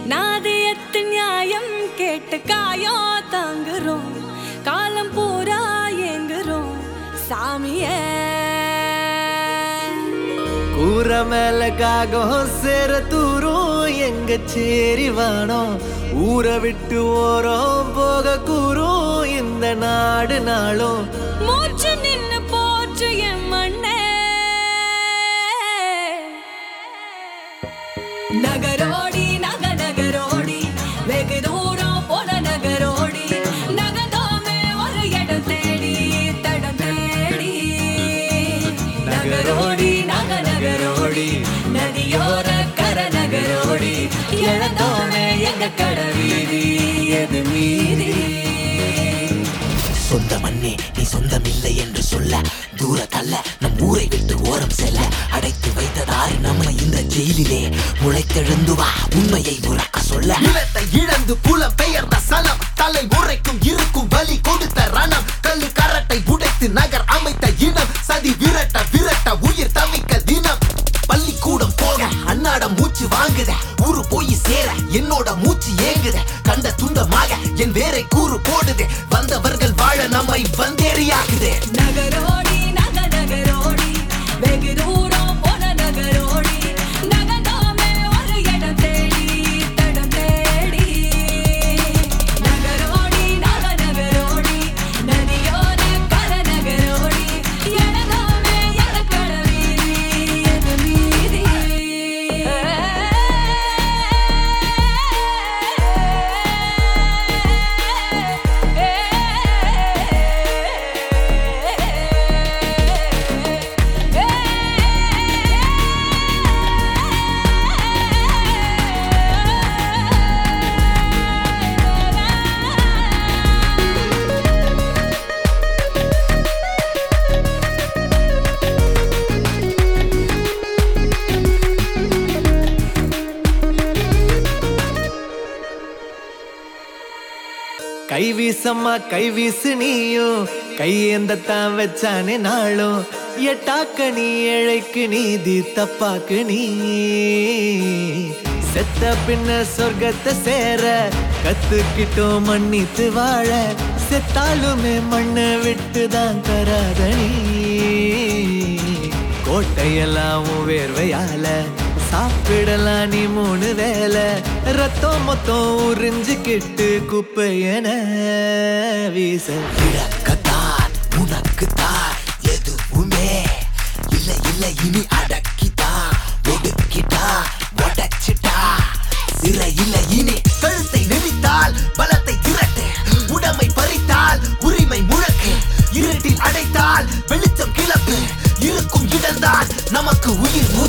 நாதியத்து நியாயம் கேட்டு காயோ தாங்குறோம், காலம் பூரா ஏங்குறோம் சாமியே. கூற மேல காகம் சேர தூரும் எங்க சேரி வானம், ஊரை விட்டு ஓரம் போக கூறும் இந்த நாடு நாளும். மூச்சு நின்னு போச்சு என் மண்ணே, நகரோடி நகரோடி வெகு தூரம் போன நகரோடி, நகர்ந்தோமே ஒரு இடம் தேடி தடம் தேடி. நகரோடி நகரோடி நதியோர கர நகரோடி, இழந்தோமே எங்க கடவீதி எது மீதி. சொந்த மண்ணே நீ சொந்தமில்லை என்று சொல்ல, தூர தள்ள நம் ஊரை விட்டு ஓரம் செல்ல, அடைத்து வைத்ததாறு நம்மை இந்த ஜெயிலிலே. முளைத்தெழுந்து வா உண்மையை உறக்க சொல்ல. நிலத்தை இழந்து புலம் பெயர்ந்த சலம், தலைமுறைக்கும் இருக்கும் வலி கொடுத்த ரணம், கல்லு கரட்டை உடைத்து நகர் அமைத்த இனம், சதி விரட்ட விரட்ட உயிர் தவிக்க தினம். பள்ளிக்கூடம் போக அன்னாடம் மூச்சு வாங்குத, ஊரு போய் சேர என்னோட மூச்சு ஏங்குத. கண்ட துண்டமாக என் வேரை கூறு போடுது, வந்தவர்கள் வாழ நம்மை வந்தேறியாகுது. நகரோடி நகரோடி வெகு தூரம் போன நகரோடி, நகர்ந்தோமே ஒரு இடம் தேடி தடம் தேடி. நகரோடி நகரோடி நதியோர கர நகரோடி, இழந்தோமே எங்க கடவீதி எது மீதி. கைவீசம்மா கைவீசு நீயும், கையேந்தத்தான் வச்சானே நாளும். எட்டாக்க நீ ஏழைக்கு நீதி தப்பாக்கு நீ, செத்த பின்ன சொர்க்கத்தை சேர கத்துக்கிட்டோம் மன்னித்து வாழ. செத்தாலுமே மண்ணை விட்டுதான் தராத நீ, கோட்டையெல்லாம் வேர்வையால சாப்பிடலாம் நீ 3 வேளை. ரத்தம் மொத்தம் உறிஞ்சுக்கிட்டு குப்பையன வீச. இழக்கத்தான் உனக்குத்தான் எதுவுமே இல்லை இல்லை, இனி அடக்கிட்டா ஒடுக்கிட்டா உடைச்சிட்டா சிறை இல்லை இனி. கழுத்தை நெறித்தால் பலத்தை திரட்டு, உடமை பறித்தால் உரிமை முழக்கு, இருட்டில் அடைத்தால் வெளிச்சம் கிளப்பு, இருக்கும் இடம்தான் நமக்கு உயிர்